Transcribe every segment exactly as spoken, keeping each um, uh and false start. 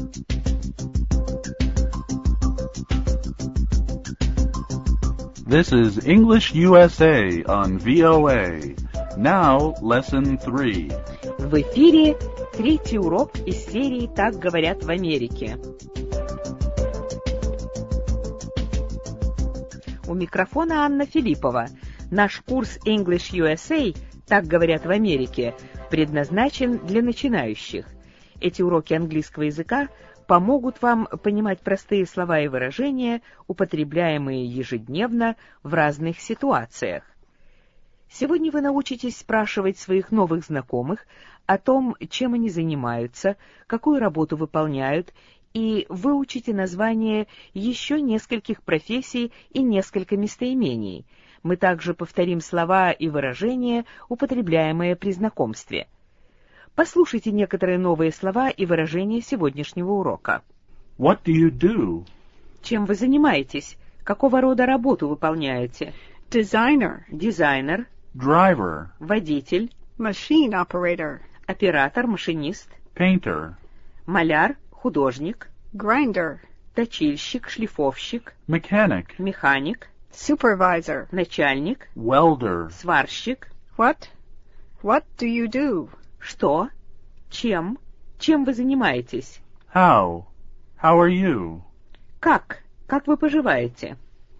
This is English U S A on V O A. Now, lesson three. В эфире третий урок из серии «Так говорят в Америке». У микрофона Анна Филиппова. Наш курс English ю эс эй «Так говорят в Америке» предназначен для начинающих. Эти уроки английского языка помогут вам понимать простые слова и выражения, употребляемые ежедневно в разных ситуациях. Сегодня вы научитесь спрашивать своих новых знакомых о том, чем они занимаются, какую работу выполняют, и выучите название еще нескольких профессий и несколько местоимений. Мы также повторим слова и выражения, употребляемые при знакомстве. Послушайте некоторые новые слова и выражения сегодняшнего урока. What do you do? Чем вы занимаетесь? Какого рода работу выполняете? Designer. Дизайнер. Driver. Водитель. Machine operator. Оператор, машинист. Painter. Маляр, художник. Grinder. Точильщик, шлифовщик. Mechanic. Механик. Supervisor. Начальник. Welder. Сварщик. What? What do you do? Что? Чем? Чем вы занимаетесь? How? How are you? Как? Как вы поживаете?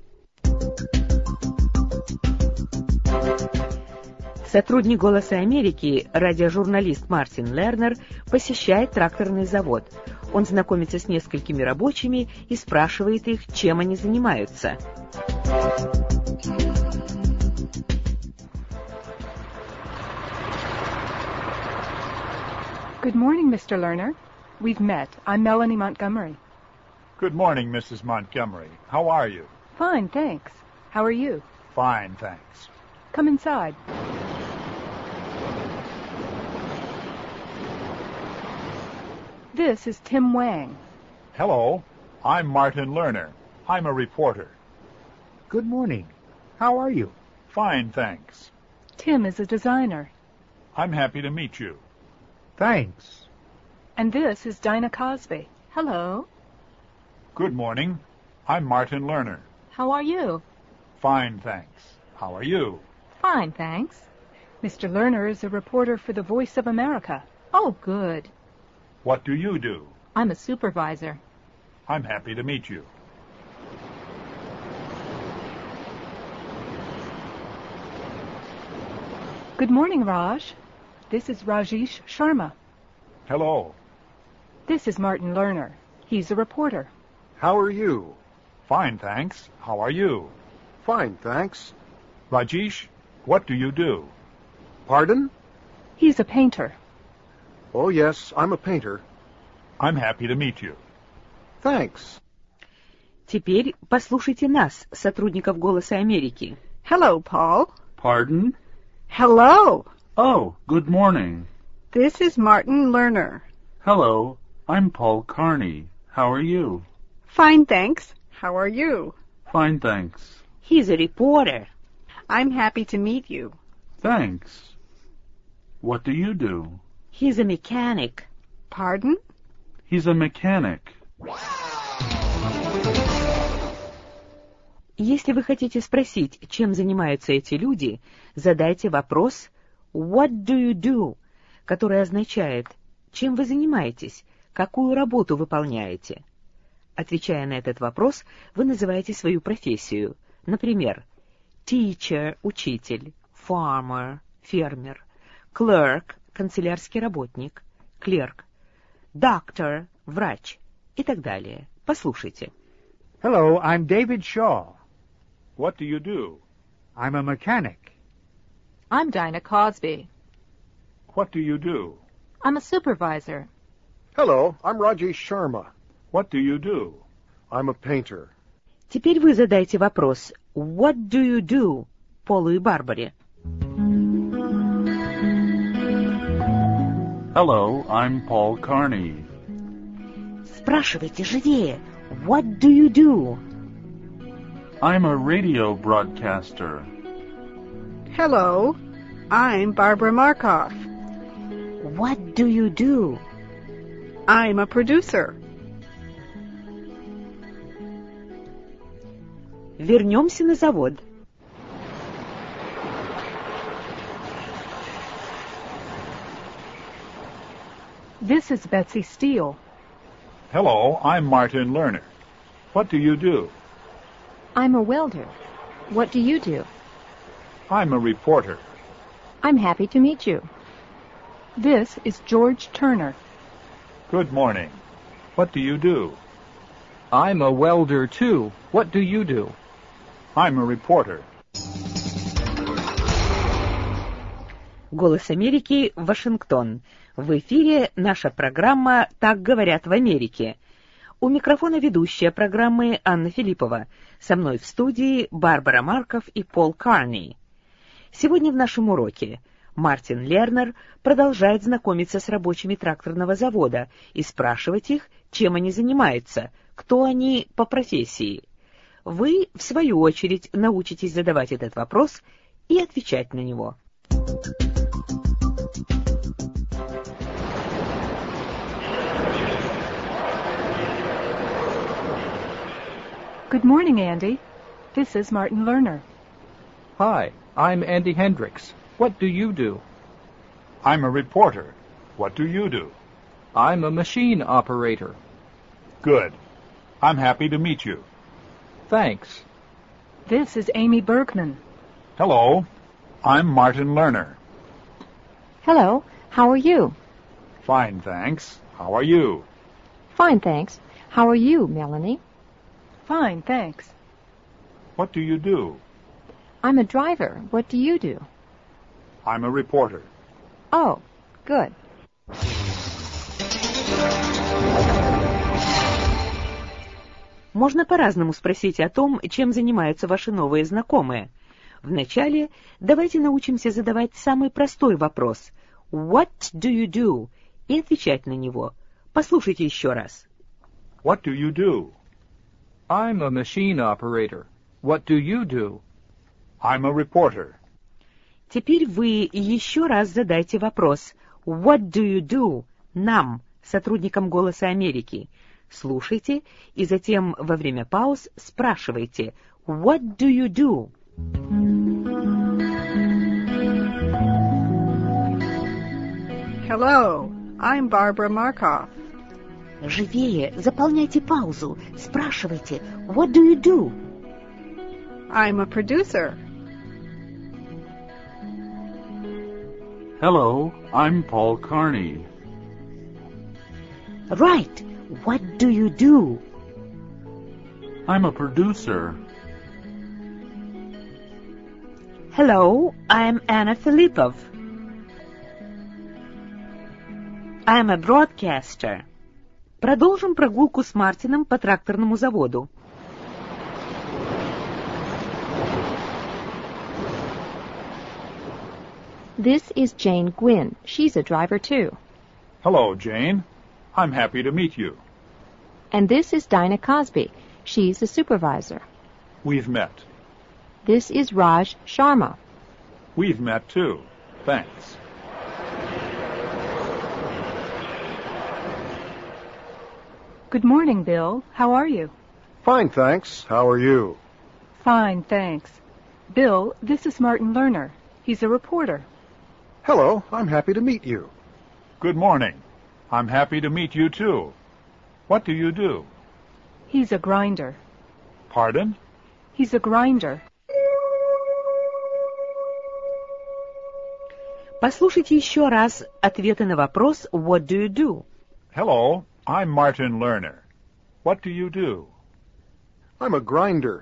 Сотрудник «Голоса Америки», радиожурналист Мартин Лернер, посещает тракторный завод. Он знакомится с несколькими рабочими и спрашивает их, чем они занимаются. Good morning, Mister Lerner. We've met. I'm Melanie Montgomery. Good morning, Missus Montgomery. How are you? Fine, thanks. How are you? Fine, thanks. Come inside. This is Tim Wang. Hello, I'm Martin Lerner. I'm a reporter. Good morning. How are you? Fine, thanks. Tim is a designer. I'm happy to meet you. Thanks. And this is Dinah Cosby. Hello. Good morning. I'm Martin Lerner. How are you? Fine, thanks. How are you? Fine, thanks. Mister Lerner is a reporter for the Voice of America. Oh, good. What do you do? I'm a supervisor. I'm happy to meet you. Good morning, Raj. This is Rajesh Sharma. Hello. This is Martin Lerner. He's a reporter. How are you? Fine, thanks. How are you? Fine, thanks. Rajesh, what do you do? Pardon? He's a painter. Oh, yes, I'm a painter. I'm happy to meet you. Thanks. Теперь послушайте нас, сотрудников «Голоса Америки». Hello, Paul. Pardon? Hello. Oh, good morning. This is Martin Lerner. Hello, I'm Paul Carney. How are you? Fine, thanks. How are you? Fine, thanks. He's a reporter. I'm happy to meet you. Thanks. What do you do? He's a mechanic. Pardon? He's a mechanic. Если вы хотите спросить, чем занимаются эти люди, задайте вопрос «What do you do?», который означает «Чем вы занимаетесь?», «Какую работу выполняете?». Отвечая на этот вопрос, вы называете свою профессию. Например, teacher – учитель, farmer – фермер, clerk – канцелярский работник, clerk, doctor – врач и так далее. Послушайте. Hello, I'm David Shaw. What do you do? I'm a mechanic. I'm Dinah Cosby. What do you do? I'm a supervisor. Hello, I'm Rajesh Sharma. What do you do? I'm a painter. Теперь вы задайте вопрос «What do you do?» Полу и Барбаре. Hello, I'm Paul Carney. Спрашивайте живее. What do you do? I'm a radio broadcaster. Hello, I'm Barbara Markoff. What do you do? I'm a producer. вернемся на завод. This is Betsy Steele. Hello, I'm Martin Lerner. What do you do? I'm a welder. What do you do? I'm a reporter. I'm happy to meet you. This is George Turner. Good morning. What do you do? I'm a welder, too. What do you do? I'm a reporter. Голос Америки, Вашингтон. В эфире наша программа «Так говорят в Америке». У микрофона ведущая программы Анна Филиппова. Со мной в студии Барбара Марков и Пол Карни. Сегодня в нашем уроке Мартин Лернер продолжает знакомиться с рабочими тракторного завода и спрашивать их, чем они занимаются, кто они по профессии. Вы, в свою очередь, научитесь задавать этот вопрос и отвечать на него. Good morning, Andy. This is Martin Lerner. Hi, I'm Andy Hendricks. What do you do? I'm a reporter. What do you do? I'm a machine operator. Good. I'm happy to meet you. Thanks. This is Amy Bergman. Hello, I'm Martin Lerner. Hello, how are you? Fine, thanks. How are you? Fine, thanks. How are you, Melanie? Fine, thanks. What do you do? I'm a driver. What do you do? I'm a reporter. Oh, good. Можно по-разному спросить о том, чем занимаются ваши новые знакомые. Вначале давайте научимся задавать самый простой вопрос «What do you do?» и отвечать на него. Послушайте еще раз. What do you do? I'm a machine operator. What do you do? I'm a reporter. Теперь вы еще раз задайте вопрос «What do you do?» нам, сотрудникам «Голоса Америки». Слушайте и затем во время пауз спрашивайте «What do you do?» Hello, I'm Barbara Markov. Живее, заполняйте паузу, спрашивайте «What do you do?» I'm a producer. Hello, I'm Paul Carney. Right, what do you do? I'm a producer. Hello, I'm Anna Filippov. I'm a broadcaster. Продолжим прогулку с Мартином по тракторному заводу. This is Jane Gwynn. She's a driver, too. Hello, Jane. I'm happy to meet you. And this is Dinah Cosby. She's a supervisor. We've met. This is Raj Sharma. We've met, too. Thanks. Good morning, Bill. How are you? Fine, thanks. How are you? Fine, thanks. Bill, this is Martin Lerner. He's a reporter. Hello, I'm happy to meet you. Good morning. I'm happy to meet you, too. What do you do? He's a grinder. Pardon? He's a grinder. Послушайте еще раз ответы на вопрос «What do you do?» Hello, I'm Martin Lerner. What do you do? I'm a grinder.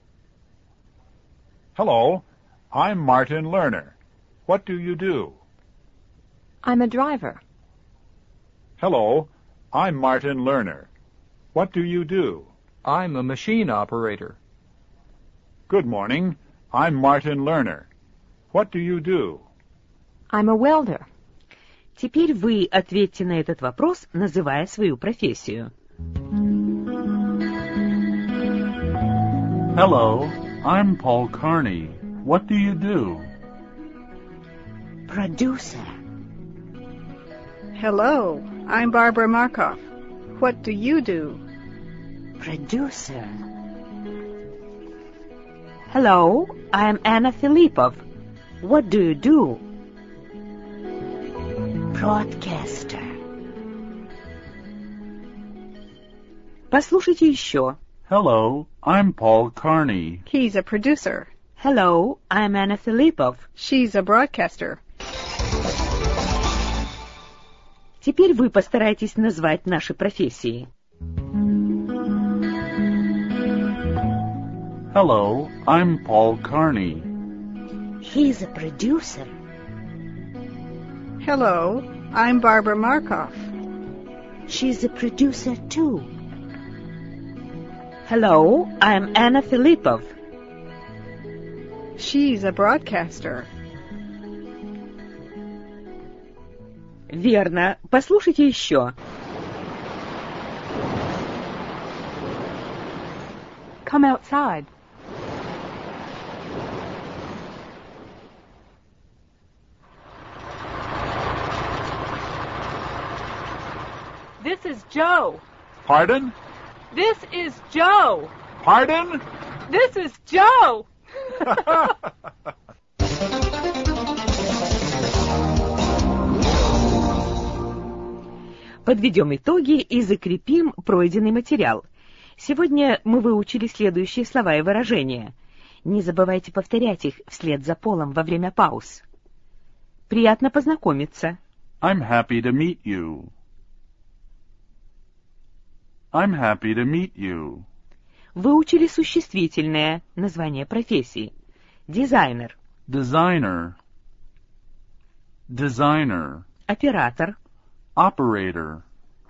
Hello, I'm Martin Lerner. What do you do? I'm a driver. Hello, I'm Martin Lerner. What do you do? I'm a machine operator. Good morning. I'm Martin Lerner. What do you do? I'm a welder. Теперь вы ответьте на этот вопрос, называя свою профессию. Hello, I'm Paul Carney. What do you do? Producer. Hello, I'm Barbara Markov. What do you do? Producer. Hello, I'm Anna Filipov. What do you do? Broadcaster. Послушайте еще. Hello, I'm Paul Carney. He's a producer. Hello, I'm Anna Filipov. She's a broadcaster. Теперь вы постарайтесь назвать наши профессии. Hello, I'm Paul Carney. He's a producer. Hello, I'm Barbara Markov. She's a producer too. Hello, I'm Anna Filipov. She's a broadcaster. Верно. Послушайте еще. Come outside. This is Joe. Pardon? This is Joe. Pardon? This is Joe. Подведем итоги и закрепим пройденный материал. Сегодня мы выучили следующие слова и выражения. Не забывайте повторять их вслед за Полом во время пауз. Приятно познакомиться. I'm happy to meet you. I'm happy to meet you. Выучили существительное, название профессии. Дизайнер. Designer. Designer. Оператор. Operator.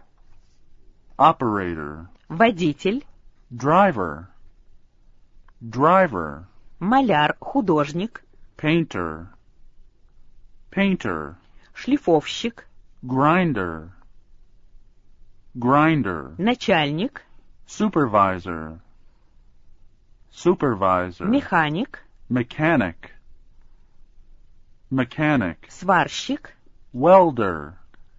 Operator. Водитель. Driver. Driver. Маляр, художник. Painter. Painter. Шлифовщик. Grinder. Grinder. Начальник. Supervisor. Supervisor. Механик. Mechanic. Mechanic. Сварщик. Welder.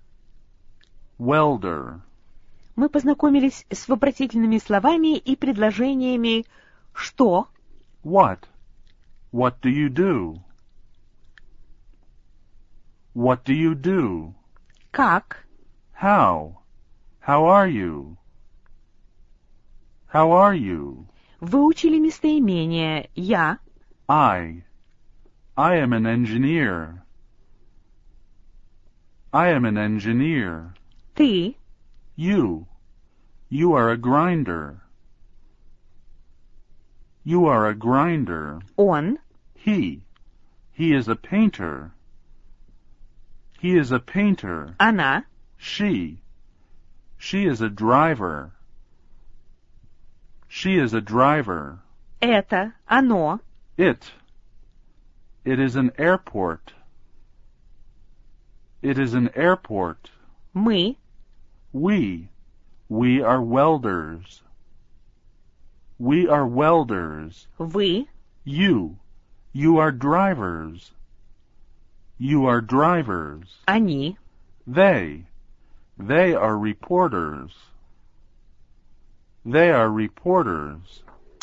Welder. Мы познакомились с вопросительными словами и предложениями «что?», What? What do you do? What do you do? «как?», How? How are you? How are you? выучили местоимение «я», I. I am an engineer. I am an engineer. «ты», You. You are a grinder. You are a grinder. «он», He. He is a painter. He is a painter. «она», She. She is a driver. She is a driver. «это», «оно», It. It is an airport. It is an airport. «мы», We. We are welders. We are welders. «вы», You. You are drivers. You are drivers. «они», They. They are reporters. They are reporters.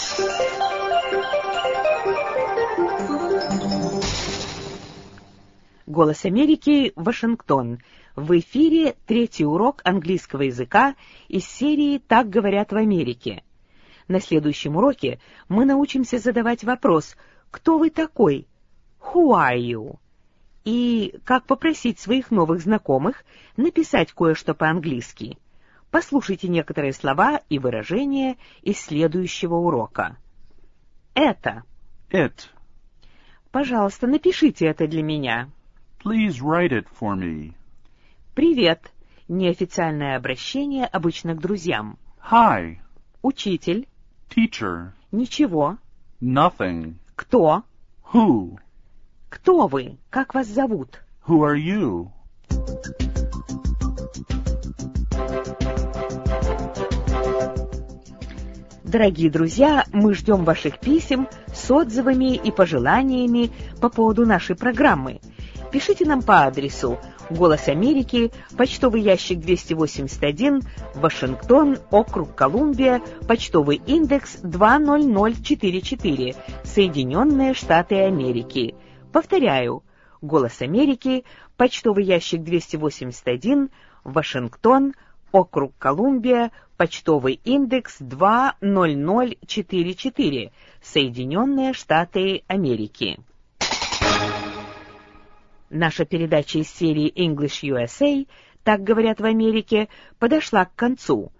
«Голос Америки», Вашингтон. В эфире третий урок английского языка из серии «Так говорят в Америке». На следующем уроке мы научимся задавать вопрос «Кто вы такой?» «Who are you?» и как попросить своих новых знакомых написать кое-что по-английски. Послушайте некоторые слова и выражения из следующего урока. Это. It. Пожалуйста, напишите это для меня. Please write it for me. Привет. Неофициальное обращение обычно к друзьям. Hi. Учитель. Teacher. Ничего. Nothing. Кто? Who? Кто вы? Как вас зовут? Who are you? Дорогие друзья, мы ждем ваших писем с отзывами и пожеланиями по поводу нашей программы. Пишите нам по адресу «Голос Америки», почтовый ящик двести восемьдесят один, Вашингтон, округ Колумбия, почтовый индекс два ноль ноль четыре четыре, Соединенные Штаты Америки. Повторяю, «Голос Америки», почтовый ящик двести восемьдесят один, Вашингтон, округ Колумбия, почтовый индекс два ноль ноль четыре четыре, Соединенные Штаты Америки. Наша передача из серии English ю эс эй, так говорят в Америке, подошла к концу.